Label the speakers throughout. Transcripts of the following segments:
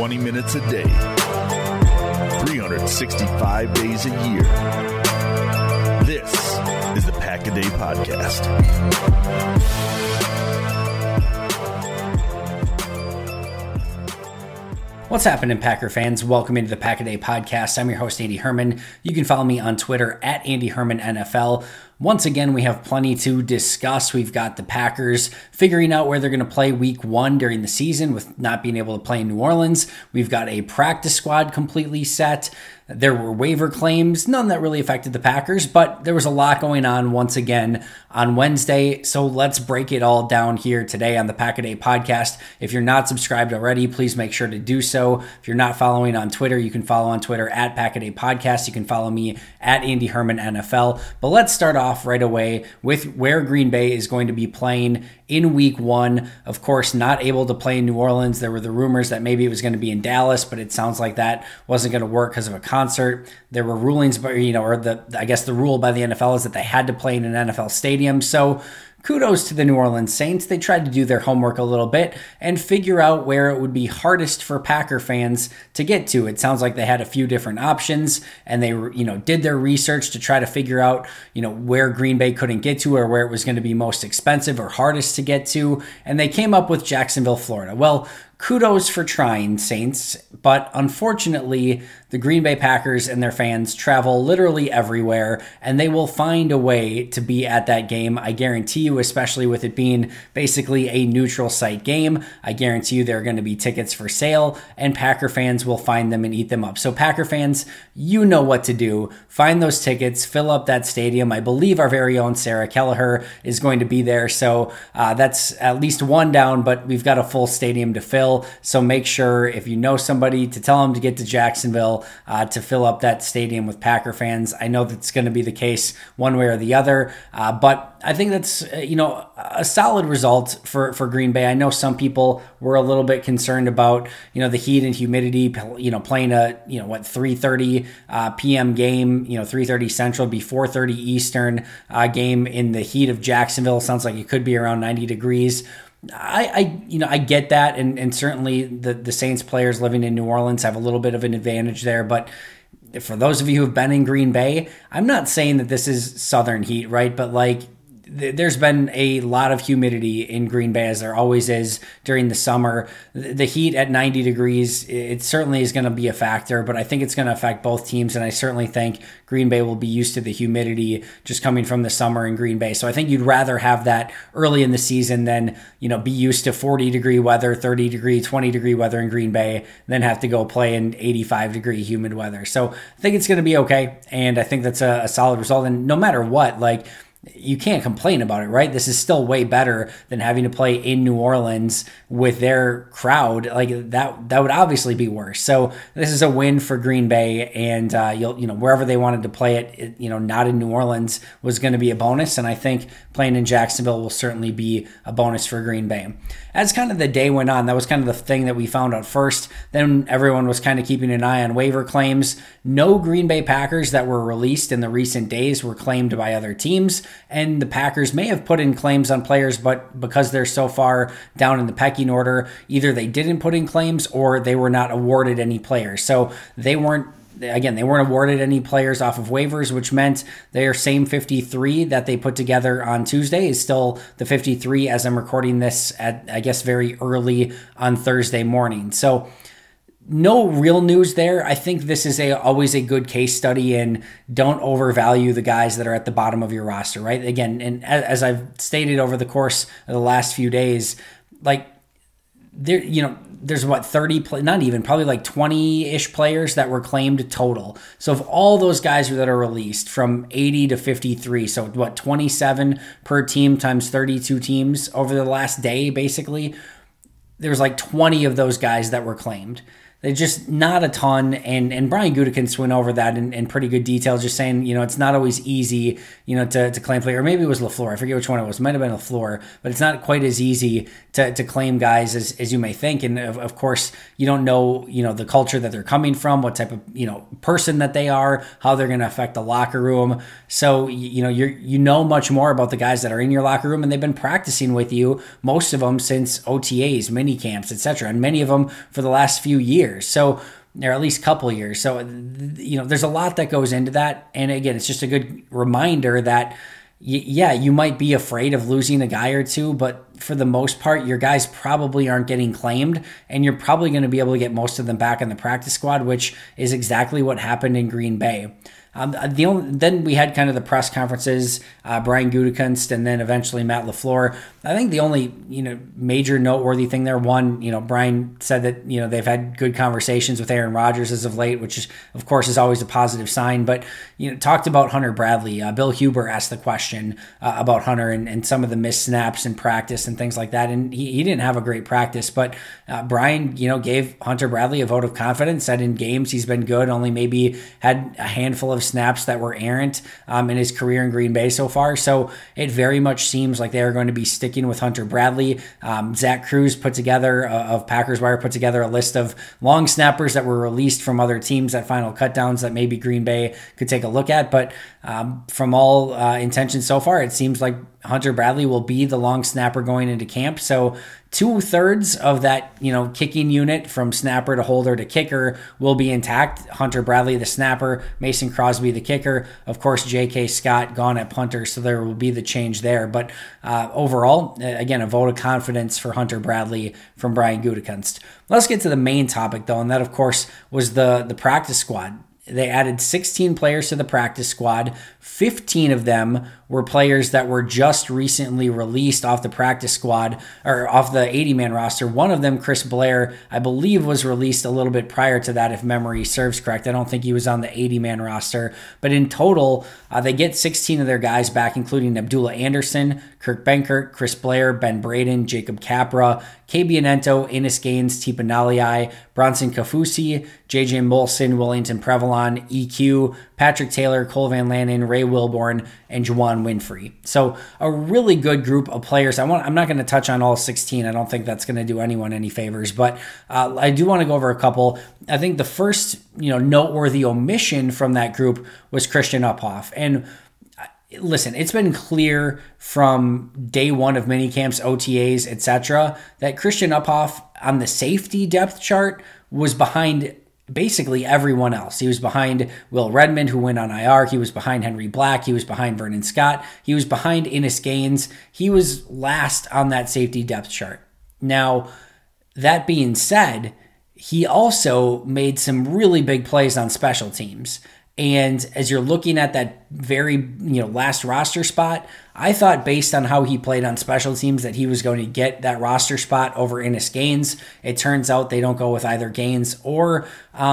Speaker 1: 20 minutes a day, 365 days a year. This is the Pack-A-Day Podcast.
Speaker 2: What's happening, Packer fans? Welcome into the Pack-A-Day Podcast. I'm your host, Andy Herman. You can follow me on Twitter at AndyHermanNFL. Once again, we have plenty to discuss. We've got the Packers figuring out where they're going to play week one during the season with not being able to play in New Orleans. We've got a practice squad completely set. There were waiver claims, none that really affected the Packers, but there was a lot going on once again on Wednesday. So let's break it all down here today on the Pack-A-Day Podcast. If you're not subscribed already, please make sure to do so. If you're not following on Twitter, you can follow on Twitter at Pack-A-Day Podcast. You can follow me at Andy Herman NFL. But let's start off right away with where Green Bay is going to be playing in week one. Of course, not able to play in New Orleans. There were the rumors that maybe it was going to be in Dallas, but it sounds like that wasn't going to work because of a concert. There were rulings, but I guess the rule by the NFL is that they had to play in an NFL stadium. So kudos to the New Orleans Saints. They tried to do their homework a little bit and figure out where it would be hardest for Packer fans to get to. It sounds like they had a few different options and they did their research to try to figure out, where Green Bay couldn't get to or where it was going to be most expensive or hardest to get to. And they came up with Jacksonville, Florida. Well, kudos for trying, Saints, but unfortunately, the Green Bay Packers and their fans travel literally everywhere, and they will find a way to be at that game. I guarantee you, especially with it being basically a neutral site game, I guarantee you there are going to be tickets for sale, and Packer fans will find them and eat them up. So Packer fans, you know what to do. Find those tickets, fill up that stadium. I believe our very own Sarah Kelleher is going to be there, so that's at least one down, but we've got a full stadium to fill. So make sure, if you know somebody, to tell them to get to Jacksonville to fill up that stadium with Packer fans. I know that's going to be the case one way or the other, but I think that's a solid result for Green Bay. I know some people were a little bit concerned about the heat and humidity. Playing a 3:30 p.m. game, 3:30 Central, be 4:30 Eastern game in the heat of Jacksonville. Sounds like it could be around 90 degrees. I get that, and certainly the Saints players living in New Orleans have a little bit of an advantage there, but for those of you who have been in Green Bay, I'm not saying that this is Southern heat, right? But there's been a lot of humidity in Green Bay, as there always is during the summer. The heat at 90 degrees, it certainly is going to be a factor, but I think it's going to affect both teams, and I certainly think Green Bay will be used to the humidity just coming from the summer in Green Bay. So I think you'd rather have that early in the season than, be used to 40-degree weather, 30-degree, 20-degree weather in Green Bay, then have to go play in 85-degree humid weather. So I think it's going to be okay, and I think that's a solid result. And no matter what, you can't complain about it, right? This is still way better than having to play in New Orleans with their crowd. That would obviously be worse. So this is a win for Green Bay, and wherever they wanted to play it, not in New Orleans was going to be a bonus. And I think playing in Jacksonville will certainly be a bonus for Green Bay. As kind of the day went on, that was kind of the thing that we found out first. Then everyone was kind of keeping an eye on waiver claims. No Green Bay Packers that were released in the recent days were claimed by other teams. And the Packers may have put in claims on players, but because they're so far down in the pecking order, either they didn't put in claims or they were not awarded any players. So they weren't awarded any players off of waivers, which meant their same 53 that they put together on Tuesday is still the 53 as I'm recording this at, I guess, very early on Thursday morning. So no real news there. I think this is always a good case study in don't overvalue the guys that are at the bottom of your roster, right? Again, and as I've stated over the course of the last few days, there's 30, not even, probably 20-ish players that were claimed total. So of all those guys that are released from 80 to 53, so 27 per team times 32 teams over the last day, basically, there's 20 of those guys that were claimed. They're just not a ton, and Brian Gutekunst went over that in pretty good detail, just saying, it's not always easy, to claim player. Or maybe it was LaFleur. I forget which one it was. It might have been LaFleur, but it's not quite as easy to claim guys as you may think. And of course, you don't know, the culture that they're coming from, what type of, person that they are, how they're going to affect the locker room. So, you know much more about the guys that are in your locker room, and they've been practicing with you, most of them since OTAs, mini camps, etc., and many of them for the last few years. years. So, or at least a couple of years. So, there's a lot that goes into that. And again, it's just a good reminder that, you might be afraid of losing a guy or two, but for the most part, your guys probably aren't getting claimed, and you're probably going to be able to get most of them back in the practice squad, which is exactly what happened in Green Bay. Then we had kind of the press conferences, Brian Gutekunst, and then eventually Matt LaFleur. I think the only major noteworthy thing there, one, Brian said that they've had good conversations with Aaron Rodgers as of late, which is, of course, is always a positive sign. But talked about Hunter Bradley. Bill Huber asked the question about Hunter and some of the missed snaps in practice and things like that, and he didn't have a great practice. But Brian, gave Hunter Bradley a vote of confidence. Said in games he's been good, only maybe had a handful of snaps that were errant in his career in Green Bay so far. So it very much seems like they are going to be sticking with Hunter Bradley. Zach Cruz of Packers Wire put together a list of long snappers that were released from other teams at final cutdowns that maybe Green Bay could take a look at. But from all intentions so far, it seems like Hunter Bradley will be the long snapper going into camp. So 2/3 of that, kicking unit from snapper to holder to kicker will be intact. Hunter Bradley, the snapper, Mason Crosby, the kicker, of course, J.K. Scott gone at punter. So there will be the change there. But overall, again, a vote of confidence for Hunter Bradley from Brian Gutekunst. Let's get to the main topic though. And that, of course, was the practice squad. They added 16 players to the practice squad. 15 of them were players that were just recently released off the practice squad or off the 80-man roster. One of them, Chris Blair, I believe was released a little bit prior to that, if memory serves correct. I don't think he was on the 80-man roster. But in total, they get 16 of their guys back, including Abdullah Anderson, Kirk Benkert, Chris Blair, Ben Braden, Jacob Capra, K. Bianento, Innis Gaines, Tipa Naliai, Bronson Kafusi, J.J. Molson, Wellington Prevalon, EQ, Patrick Taylor, Cole Van Lanen, Ray Wilborn, and Juwan Winfrey. So a really good group of players. I'm not going to touch on all 16. I don't think that's going to do anyone any favors, but I do want to go over a couple. I think the first, noteworthy omission from that group was Christian Uphoff. And listen, it's been clear from day one of minicamps, OTAs, etc., that Christian Uphoff on the safety depth chart was behind basically everyone else. He was behind Will Redmond, who went on IR. He was behind Henry Black. He was behind Vernon Scott. He was behind Innis Gaines. He was last on that safety depth chart. Now, that being said, he also made some really big plays on special teams. And as you're looking at that very, last roster spot, I thought based on how he played on special teams that he was going to get that roster spot over Innis Gaines. It turns out they don't go with either Gaines or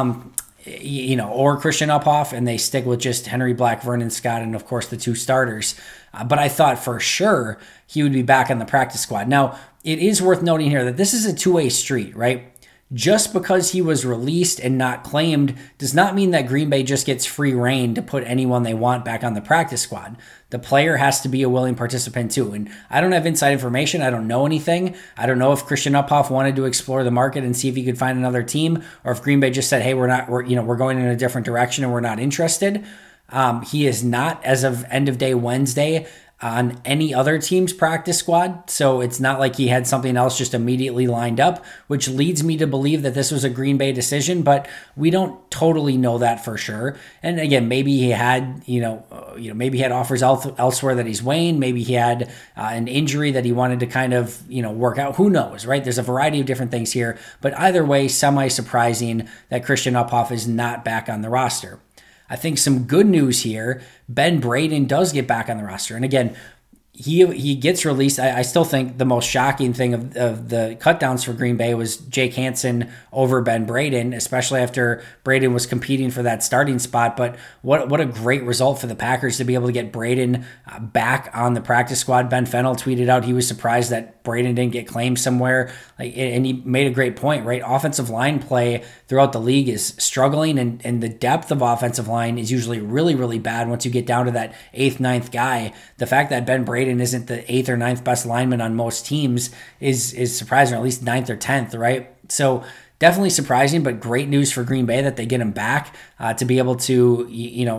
Speaker 2: Christian Uphoff, and they stick with just Henry Black, Vernon Scott, and of course the two starters. But I thought for sure he would be back on the practice squad. Now, it is worth noting here that this is a two-way street, right? Just because he was released and not claimed does not mean that Green Bay just gets free reign to put anyone they want back on the practice squad. The player has to be a willing participant too. And I don't have inside information. I don't know anything. I don't know if Christian Uphoff wanted to explore the market and see if he could find another team, or if Green Bay just said, hey, we're going in a different direction and we're not interested. He is not, as of end of day Wednesday, on any other team's practice squad. So it's not like he had something else just immediately lined up, which leads me to believe that this was a Green Bay decision, but we don't totally know that for sure. And again, maybe he had, maybe he had offers elsewhere that he's weighing. Maybe he had an injury that he wanted to kind of, work out. Who knows, right? There's a variety of different things here, but either way, semi-surprising that Christian Uphoff is not back on the roster. I think some good news here, Ben Braden does get back on the roster. And again, he gets released. I still think the most shocking thing of the cutdowns for Green Bay was Jake Hansen over Ben Braden, especially after Braden was competing for that starting spot. But what a great result for the Packers to be able to get Braden back on the practice squad. Ben Fennell tweeted out he was surprised that Braden didn't get claimed somewhere. And he made a great point, right? Offensive line play throughout the league is struggling, and the depth of offensive line is usually really, really bad once you get down to that 8th, 9th guy. The fact that Ben Braden isn't the 8th or 9th best lineman on most teams is surprising, or at least 9th or 10th, right? So definitely surprising, but great news for Green Bay that they get him back to be able to,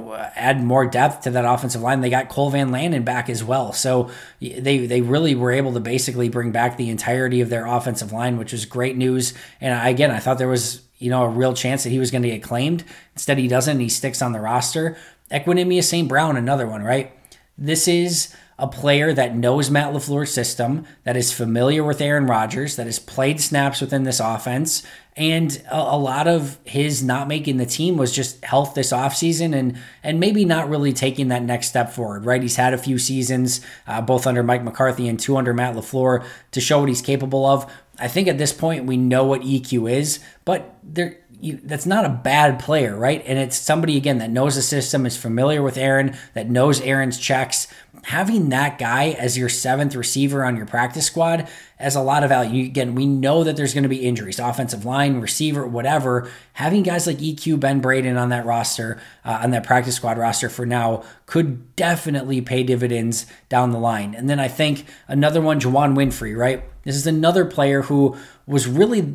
Speaker 2: add more depth to that offensive line. They got Cole Van Landen back as well. So they really were able to basically bring back the entirety of their offensive line, which was great news. And again, I thought there was, a real chance that he was going to get claimed. Instead, he doesn't, and he sticks on the roster. Equanimeous St. Brown, another one, right? This is a player that knows Matt LaFleur's system, that is familiar with Aaron Rodgers, that has played snaps within this offense, and a lot of his not making the team was just health this offseason and maybe not really taking that next step forward, right? He's had a few seasons, both under Mike McCarthy and 2 under Matt LaFleur, to show what he's capable of. I think at this point we know what EQ is, but that's not a bad player, right? And it's somebody, again, that knows the system, is familiar with Aaron, that knows Aaron's checks. Having that guy as your 7th receiver on your practice squad has a lot of value. Again, we know that there's going to be injuries, offensive line, receiver, whatever. Having guys like EQ, Ben Braden on that roster, on that practice squad roster for now, could definitely pay dividends down the line. And then I think another one, Juwann Winfree, right? This is another player who was really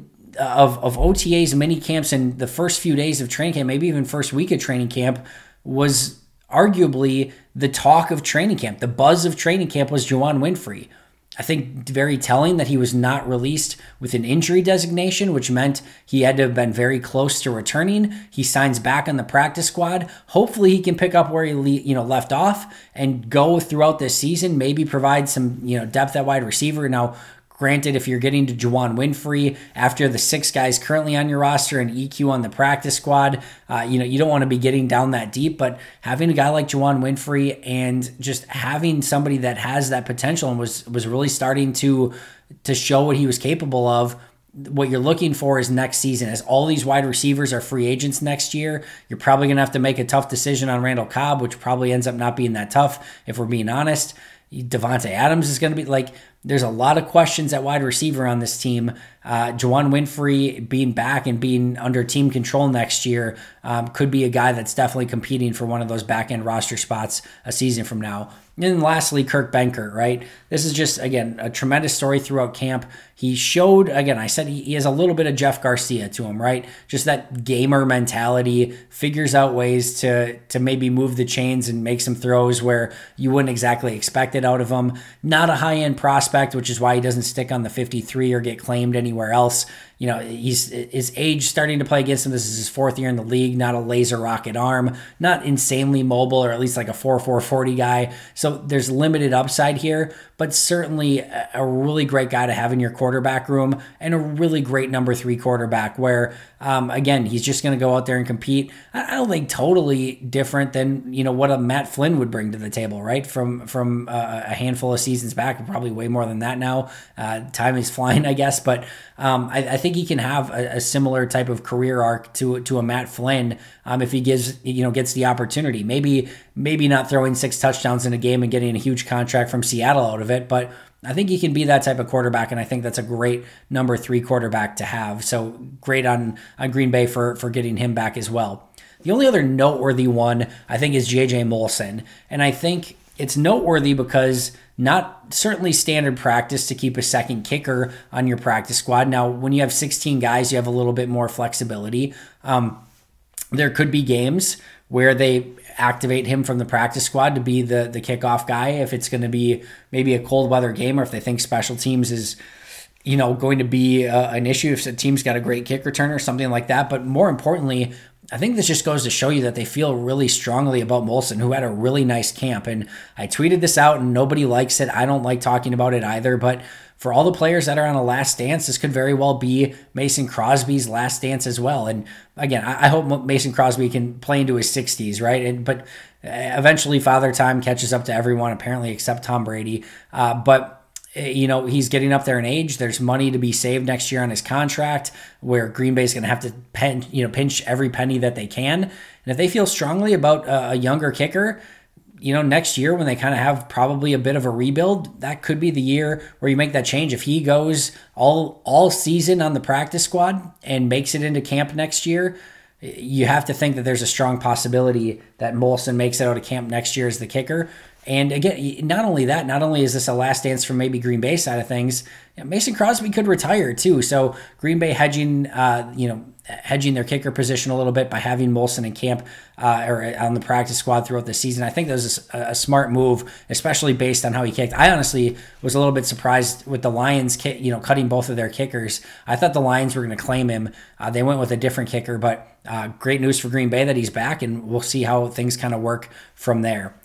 Speaker 2: of OTAs, mini camps, and the first few days of training camp, maybe even first week of training camp, was arguably the talk of training camp. The buzz of training camp was Juwann Winfree. I think very telling that he was not released with an injury designation, which meant he had to have been very close to returning. He signs back on the practice squad. Hopefully he can pick up where he left off and go throughout this season, maybe provide some depth at wide receiver. Now, granted, if you're getting to Juwann Winfree after the 6 guys currently on your roster and EQ on the practice squad, you don't want to be getting down that deep. But having a guy like Juwann Winfree and just having somebody that has that potential and was really starting to show what he was capable of, what you're looking for is next season. As all these wide receivers are free agents next year, you're probably going to have to make a tough decision on Randall Cobb, which probably ends up not being that tough if we're being honest. Devontae Adams is going to be there's a lot of questions at wide receiver on this team. Juwann Winfree being back and being under team control next year could be a guy that's definitely competing for one of those back-end roster spots a season from now. And then lastly, Kurt Benkert, right? This is just, again, a tremendous story throughout camp. He showed, again, I said he has a little bit of Jeff Garcia to him, right? Just that gamer mentality, figures out ways to maybe move the chains and make some throws where you wouldn't exactly expect it out of him. Not a high-end prospect, which is why he doesn't stick on the 53 or get claimed anywhere else. His age starting to play against him. This is his 4th year in the league, not a laser rocket arm, not insanely mobile, or at least like a 4.4 40 guy. So there's limited upside here, but certainly a really great guy to have in your quarterback room and a really great number 3 quarterback where, again, he's just going to go out there and compete. I don't think totally different than, what a Matt Flynn would bring to the table, right? From a handful of seasons back, probably way more than that now. Time is flying, I guess, but I think he can have a similar type of career arc to a Matt Flynn if he gets the opportunity. Maybe not throwing 6 touchdowns in a game and getting a huge contract from Seattle out of it, but I think he can be that type of quarterback, and I think that's a great number 3 quarterback to have. So great on Green Bay for getting him back as well. The only other noteworthy one, I think, is J.J. Molson, and I think it's noteworthy because not certainly standard practice to keep a second kicker on your practice squad. Now, when you have 16 guys, you have a little bit more flexibility. There could be games where they activate him from the practice squad to be the kickoff guy if it's going to be maybe a cold weather game, or if they think special teams is going to be an issue, if the team's got a great kick returner or something like that. But more importantly, I think this just goes to show you that they feel really strongly about Molson, who had a really nice camp. And I tweeted this out and nobody likes it. I don't like talking about it either. But for all the players that are on a last dance, this could very well be Mason Crosby's last dance as well. And again, I hope Mason Crosby can play into his 60s, right? But eventually Father Time catches up to everyone, apparently except Tom Brady. But he's getting up there in age. There's money to be saved next year on his contract where Green Bay's going to have to pinch every penny that they can. And if they feel strongly about a younger kicker, next year when they kind of have probably a bit of a rebuild, that could be the year where you make that change. If he goes all season on the practice squad and makes it into camp next year, you have to think that there's a strong possibility that Molson makes it out of camp next year as the kicker. And again, not only is this a last dance for maybe Green Bay side of things, Mason Crosby could retire too. So Green Bay hedging their kicker position a little bit by having Molson in camp or on the practice squad throughout the season. I think that was a smart move, especially based on how he kicked. I honestly was a little bit surprised with the Lions, cutting both of their kickers. I thought the Lions were going to claim him. They went with a different kicker, but great news for Green Bay that he's back, and we'll see how things kind of work from there.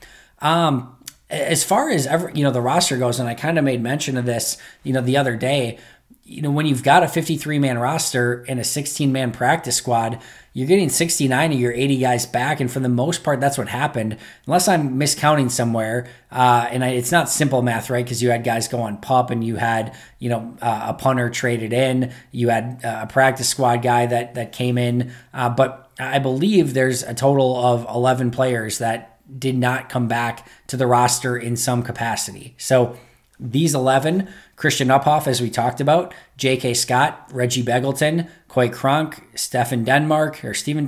Speaker 2: As far as the roster goes, and I kind of made mention of this, the other day, when you've got a 53-man roster and a 16-man practice squad, you're getting 69 of your 80 guys back, and for the most part, that's what happened. Unless I'm miscounting somewhere, it's not simple math, right? Because you had guys go on PUP, and you had a punter traded in, you had a practice squad guy that came in, but I believe there's a total of 11 players that did not come back to the roster in some capacity. So these 11, Christian Uphoff, as we talked about, J.K. Scott, Reggie Begelton, Coy Cronk, Steven Denmark,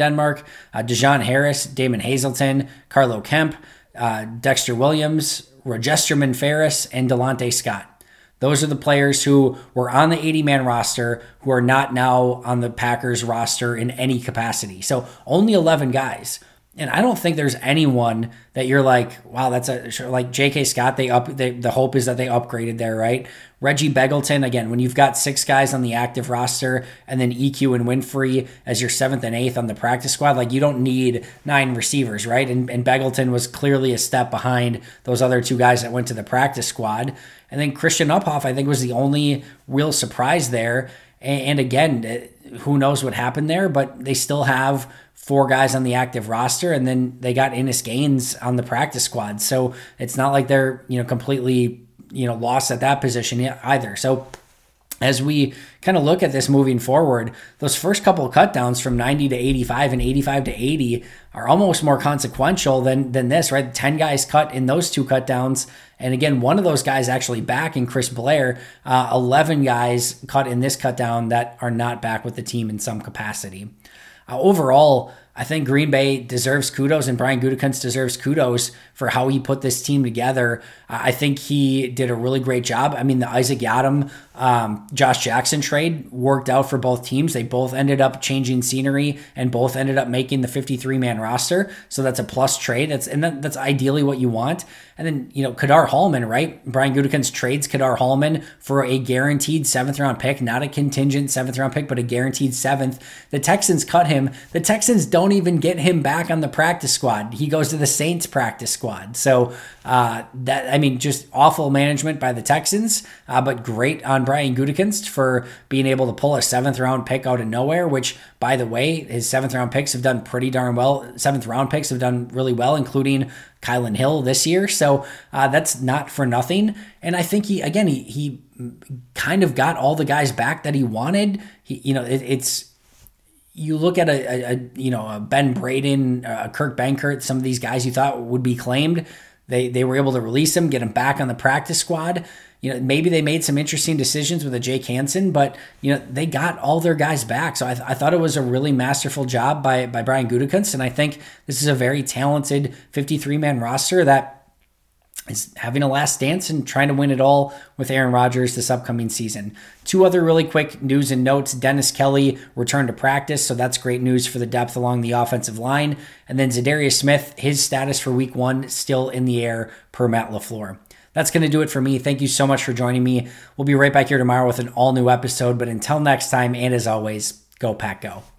Speaker 2: Dejon Harris, Damon Hazelton, Carlo Kemp, Dexter Williams, Rogesterman Ferris, and Delonte Scott. Those are the players who were on the 80-man roster who are not now on the Packers roster in any capacity. So only 11 guys. And I don't think there's anyone that you're like, wow, that's like J.K. Scott. The hope is that they upgraded there, right? Reggie Begelton, again, when you've got 6 guys on the active roster and then EQ and Winfrey as your 7th and 8th on the practice squad, like you don't need 9 receivers, right? And Begelton was clearly a step behind those other 2 guys that went to the practice squad. And then Christian Uphoff, I think, was the only real surprise there. And again, who knows what happened there, but they still have 4 guys on the active roster, and then they got Innis Gaines on the practice squad. So it's not like they're, completely, lost at that position either. So as we kind of look at this moving forward, those first couple of cutdowns from 90 to 85 and 85 to 80 are almost more consequential than this, right? 10 guys cut in those 2 cutdowns. And again, one of those guys actually back in Chris Blair, 11 guys cut in this cutdown that are not back with the team in some capacity. Overall, I think Green Bay deserves kudos, and Brian Gutekunst deserves kudos for how he put this team together. I think he did a really great job. I mean, the Isaac Yiadom, Josh Jackson trade worked out for both teams. They both ended up changing scenery and both ended up making the 53-man roster. So that's a plus trade. That's ideally what you want. And then, Kadar Hallman, right? Brian Gutekunst trades Kadar Hallman for a guaranteed 7th-round pick, not a contingent 7th-round pick, but a guaranteed 7th. The Texans cut him. The Texans don't even get him back on the practice squad. He goes to the Saints practice squad. So just awful management by the Texans, but great on Brian Gutekunst for being able to pull a 7th-round pick out of nowhere, which, by the way, his 7th-round picks have done pretty darn well. 7th-round picks have done really well, including Kylan Hill this year. So that's not for nothing. And I think he kind of got all the guys back that he wanted. You look at a Ben Braden, Kirk Benkert, some of these guys you thought would be claimed. They were able to release him, get him back on the practice squad. Maybe they made some interesting decisions with a Jake Hansen, but they got all their guys back. So I thought it was a really masterful job by Brian Gutekunst, and I think this is a very talented 53-man roster that is having a last dance and trying to win it all with Aaron Rodgers this upcoming season. 2 other really quick news and notes. Dennis Kelly returned to practice, so that's great news for the depth along the offensive line. And then Zadarius Smith, his status for week 1 still in the air per Matt LaFleur. That's going to do it for me. Thank you so much for joining me. We'll be right back here tomorrow with an all-new episode, but until next time, and as always, go Pack Go.